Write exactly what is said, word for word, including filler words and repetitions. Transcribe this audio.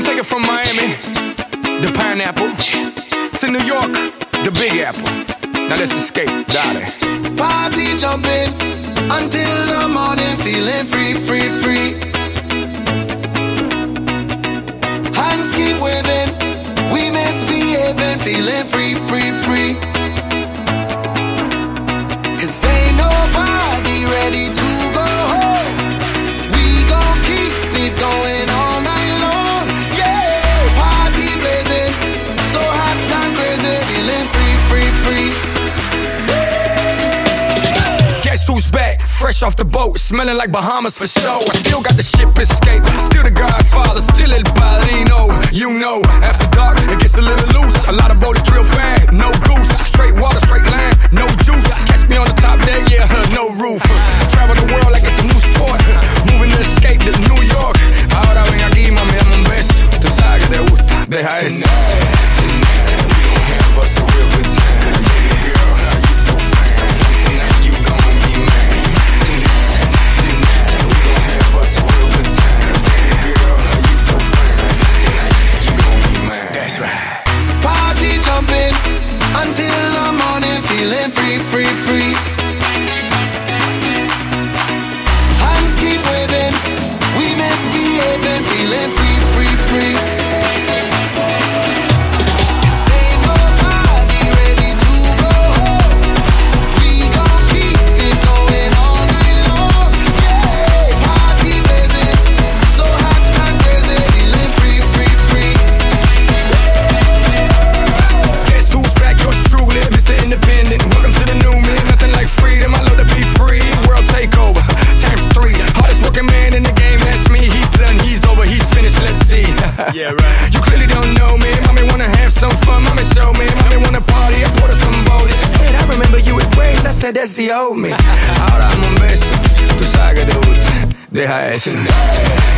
take it from Miami, the pineapple, to New York, the Big Apple. Now let's escape, darling. Party jumping until the morning, feeling free, free, free. Hands keep waving, we misbehaving, feeling free, free, free. Cause ain't nobody ready to go home. We gon' keep it going all night long. Yeah, party blazing, so hot and crazy, feeling free, free, free. Guess who's back? Fresh off the boat, smelling like Bahamas for sure. I still got the ship escape, still the Godfather, still El Padrino. You know, after dark it gets a little loose. A lot of boating real fast, no goose. Straight water, straight line, no juice. Catch me on the top deck, yeah, no roof. Travel the world like it's a new sport. Moving to escape to New York. Ahora ven aquí, mami, dame un beso. Tú sabes que te gusta, deja eso. Until the morning, feeling free, free, free. Hands keep waving, we misbehaving, feeling free, free, free. Cause ain't nobody ready to go home. We gon' keep it going all night long. Yeah, party blazing, so hot and crazy, feeling free, free, free. Guess who's back? Yours truly, Mister Independent. Welcome to the new man. Nothing like freedom. I love to be free. World takeover, times three. Hardest working man in the game. That's me. He's done. He's over. He's finished. Let's see. Yeah, right. You clearly don't know me. Mommy wanna have some fun. Mommy show me. Mommy wanna party. I poured her some bowls. She said, I remember you with braids. I said, that's the old me. Ahora dame un beso. Tú sabes que te gusta. Deja eso.